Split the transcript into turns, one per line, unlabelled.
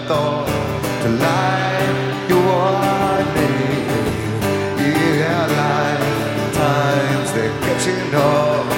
thought to life you warning. Yeah, lifetimes they're catching up.